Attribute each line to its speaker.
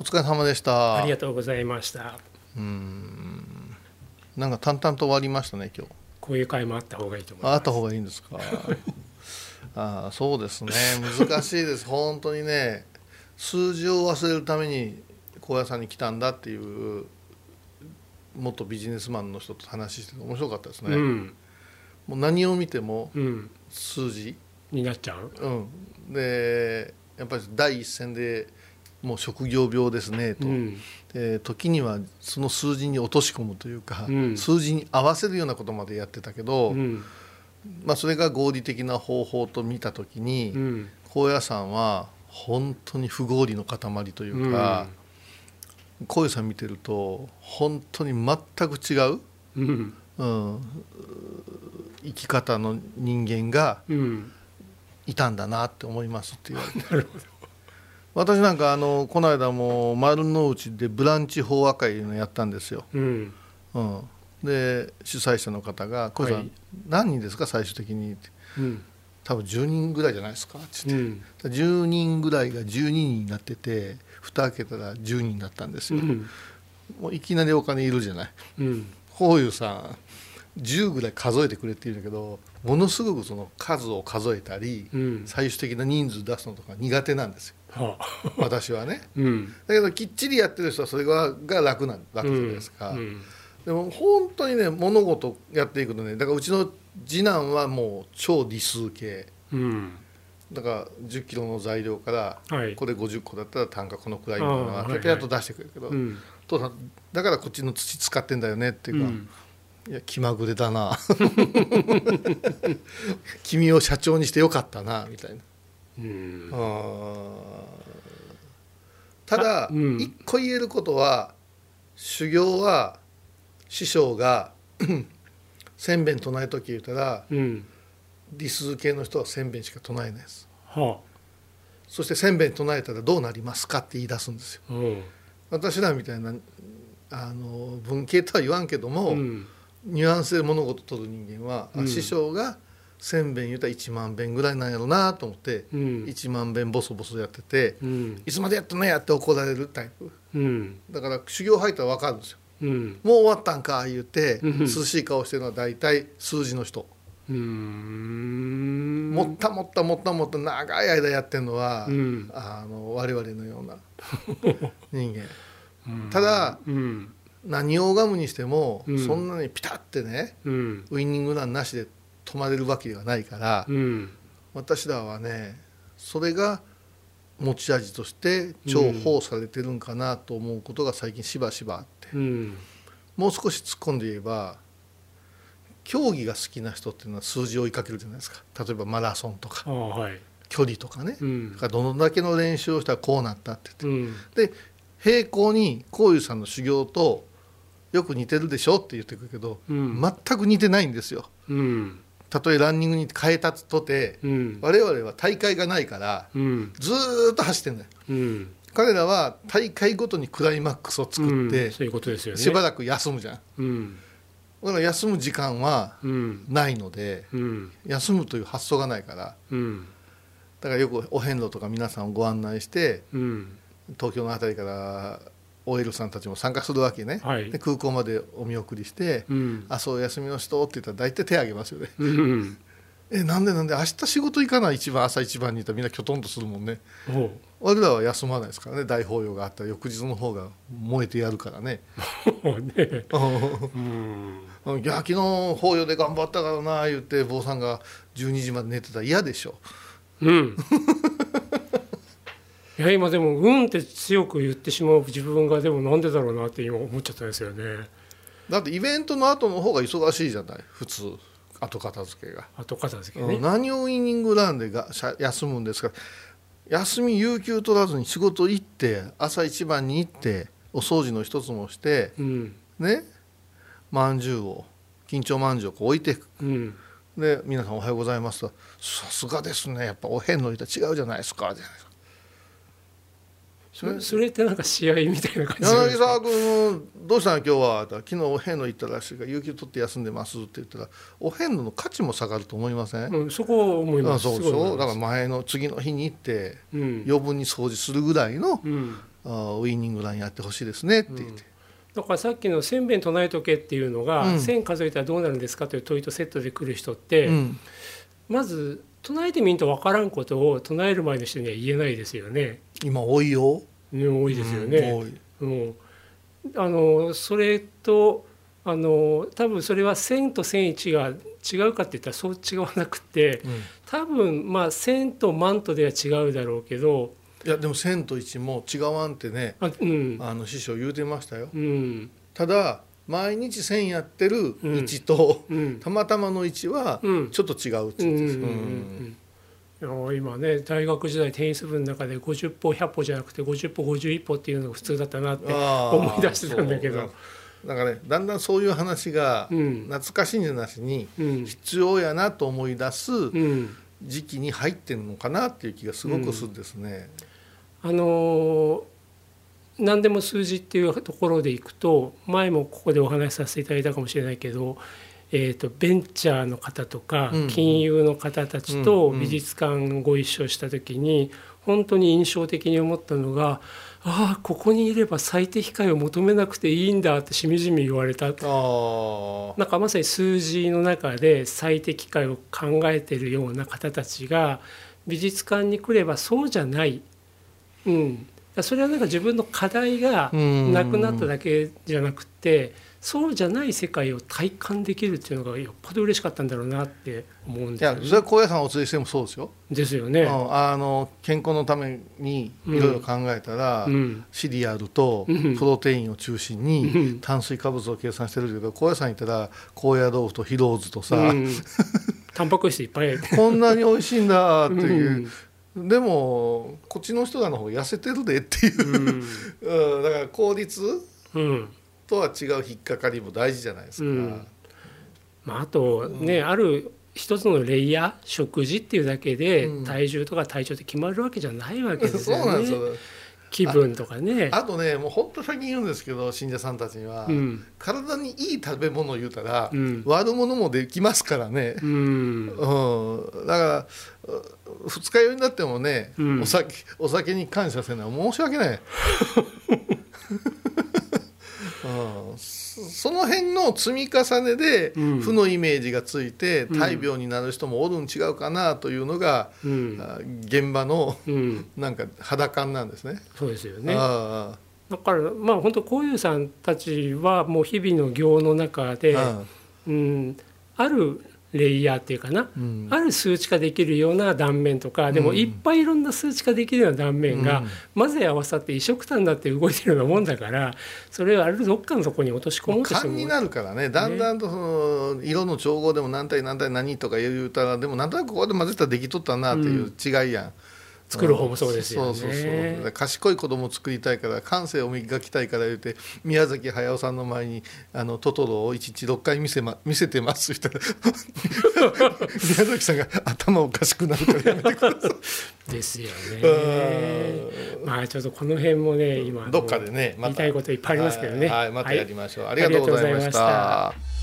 Speaker 1: 疲れ様でした。
Speaker 2: ありがとうございました。
Speaker 1: なんか淡々と終わりましたね今日。
Speaker 2: こういう会もあった方がいいと思います。
Speaker 1: あった方がいいんですか。そうですね、難しいです本当にね。数字を忘れるために高野山に来たんだっていう元ビジネスマンの人と話してて面白かったですね、もう何を見ても数字、
Speaker 2: になっちゃう、
Speaker 1: でやっぱり第一線でもう職業病ですねと、で時にはその数字に落とし込むというか、数字に合わせるようなことまでやってたけど、それが合理的な方法と見た時に、高野山は本当に不合理の塊というか、高野山見てると本当に全く違う、生き方の人間がいたんだなって思いますって言われてなるほど。私なんかこの間も丸の内でブランチ法話会のやったんですよ、で主催者の方が「小井さん、何人ですか最終的に」って、多分10人ぐらいじゃないですか」って言って、10人ぐらいが12人になってて蓋開けたら10人だったんですよ、もういきなりお金いるじゃない、こういうさ10ぐらい数えてくれって言うんだけど、ものすごくその数を数えたり、最終的な人数出すのとか苦手なんですよ、私はね、だけどきっちりやってる人はそれが楽なわけじゃないですか、でも本当にね物事やっていくとね、だからうちの次男はもう超理数系、だから10キロの材料からこれ50個だったら単価このくらいみたいなのがペアと出してくれるけど、父さんだからこっちの土使ってんだよねっていうか、いや気まぐれだな君を社長にしてよかったなみたいな、ただ一個言えることは、修行は師匠が千遍唱えとき言うたら、理数系の人は千遍しか唱えないです、そして千遍唱えたらどうなりますかって言い出すんですよ、私らみたいな文系とは言わんけども、ニュアンスで物事を取る人間は、師匠が1000遍言うたら1万遍ぐらいなんやろうなと思って、1万遍ボソボソやってて、いつまでやったのやって怒られるタイプ、だから修行入ったら分かるんですよ、もう終わったんか言って、涼しい顔してるのは大体数字の人、もったもった長い間やってるのは、我々のような人間ただ、何を拝むにしても、そんなにピタッてね、ウイニングランなしで止まれるわけではないから、私らはねそれが持ち味として重宝されてるんかなと思うことが最近しばしばあって、もう少し突っ込んで言えば、競技が好きな人っていうのは数字を追いかけるじゃないですか。例えばマラソンとか、距離とかね、どのだけの練習をしたらこうなったって言って、で並行にこういうさんの修行とよく似てるでしょって言ってくるけど、全く似てないんですよ、たとえランニングに変えたとて、我々は大会がないから、ずっと走ってるんだよ、彼らは大会ごとにクライマックスを作って、
Speaker 2: そういうことですよね、
Speaker 1: しばらく休むじゃん、だから休む時間はないので、休むという発想がないから、だからよくお遍路とか皆さんをご案内して、東京のあたりから OL さんたちも参加するわけね、で空港までお見送りして、そう休みの人って言ったら大体手を挙げますよね、なんで明日仕事行かない、朝一番にいたらみんなきょとんとするもんね。我らは休まないですからね。大法要があったら翌日の方が燃えてやるからねいや昨日法要で頑張ったからな言って坊さんが12時まで寝てたら嫌でしょ。
Speaker 2: いや今でもって強く言ってしまう自分がでもなんでだろうなって今思っちゃったんですよね。
Speaker 1: だってイベントの後の方が忙しいじゃない普通。後片付けがね、何をウイニングランで休むんですか。休み有給取らずに仕事行って朝一番に行ってお掃除の一つもして、ね、まんじゅうを緊張まんじゅうをこう置いていく、で皆さんおはようございますと、さすがですねやっぱお遍路いたら違うじゃないですかじゃないですか。
Speaker 2: それってなんか試合みたいな感じで
Speaker 1: 柳沢君どうしたの今日は、昨日お遍路行ったらしいから有給取って休んでますって言ったら、お遍路の価値も下がると思いません？
Speaker 2: そこは思います。
Speaker 1: そうでしょ。だから次の日に行って、余分に掃除するぐらいの、 ウイニングランやってほしいですねって言って、
Speaker 2: だからさっきの1000遍唱えとけっていうのが、1000数えたらどうなるんですかという問いとセットで来る人って、まず唱えてみんと分からんことを唱える前の人には言えないですよね。
Speaker 1: 今多いよ、
Speaker 2: 多いですよね。
Speaker 1: 多い。
Speaker 2: それと多分それは1000と1001が違うかって言ったらそう違わなくて、多分1000と万とでは違うだろうけど、
Speaker 1: いやでも1000と1も違わんってね、師匠言うてましたよ。ただ毎日1000やってる1と、たまたまの1はちょっと違うって言って
Speaker 2: 今ね大学時代テニス部の中で50歩100歩じゃなくて50歩51歩っていうのが普通だったなって思い出してたんだけど、
Speaker 1: だからね、だんだんそういう話が懐かしいんじゃなしに必要やなと思い出す時期に入ってるのかなっていう気がすごくするんですね。
Speaker 2: 何でも数字っていうところでいくと、前もここでお話しさせていただいたかもしれないけど、ベンチャーの方とか金融の方たちと美術館ご一緒した時に本当に印象的に思ったのが、ここにいれば最適解を求めなくていいんだってしみじみ言われた。なんかまさに数字の中で最適解を考えているような方たちが美術館に来ればそうじゃない、それはなんか自分の課題がなくなっただけじゃなくて、そうじゃない世界を体感できるっていうのがよっぽど嬉しかったんだろうなって思うんですよね。
Speaker 1: いやそれは高野山をお連れしてもそうですよ。
Speaker 2: ですよね。
Speaker 1: 健康のためにいろいろ考えたら、シリアルとプロテインを中心に炭水化物を計算してるけど、高野山行ったら高野豆腐とヒローズとさ、
Speaker 2: タンパク質いっぱい
Speaker 1: こんなに美味しいんだっていう。でもこっちの人らの方が痩せてるでっていう、だから効率、とは違う引っかかりも大事じゃないですか。
Speaker 2: あとね、ある一つのレイヤー、食事っていうだけで体重とか体調って決まるわけじゃないわけですよね。そうなんですよ。気分とかね。
Speaker 1: あとね、もう本当先に言うんですけど、信者さんたちには、体にいい食べ物を言うたら、悪者もできますからね。だから二日酔いになってもね、お酒に感謝せるのは申し訳ない。その辺の積み重ねで負のイメージがついて大病になる人もおるん違うかなというのが現場のなんか肌感なんですね。
Speaker 2: そうですよね。だから本当こういうさんたちはもう日々の行の中であるレイヤーっていうかな、ある数値化できるような断面とか、でもいっぱいいろんな数値化できるような断面が混ぜ合わさって一緒くたになって動いてるようなもんだから、それをあるどっかのところに落とし込もうとしても
Speaker 1: 勘になるからね、だんだんとその色の調合でも何対何対何とか言うたら、でもなんとなくここで混ぜたらできとったなっていう違いやん。
Speaker 2: 作る方もそうですよね。
Speaker 1: そう賢い子供を作りたいから、感性を磨きたいから言うて、宮崎駿さんの前にトトロを1日6回見せてますって言ったら宮崎さんが頭おかしくなるからやめてください
Speaker 2: ですよね。ちょっとこの辺もね、今
Speaker 1: どっかでね、
Speaker 2: 言いたいこといっぱいありますけどね。
Speaker 1: またやりましょう。ありがとうございました。